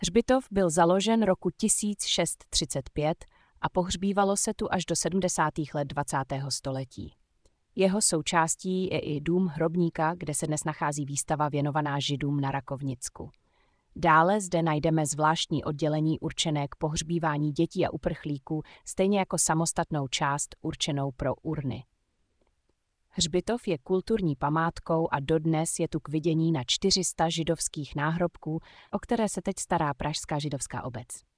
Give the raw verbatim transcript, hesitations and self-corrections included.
Hřbitov byl založen roku tisíc šest set třicet pět a pohřbívalo se tu až do sedmdesátých let dvacátého století. Jeho součástí je i dům hrobníka, kde se dnes nachází výstava věnovaná Židům na Rakovnicku. Dále zde najdeme zvláštní oddělení určené k pohřbívání dětí a uprchlíků, stejně jako samostatnou část určenou pro urny. Hřbitov je kulturní památkou a dodnes je tu k vidění na čtyři sta židovských náhrobků, o které se teď stará pražská židovská obec.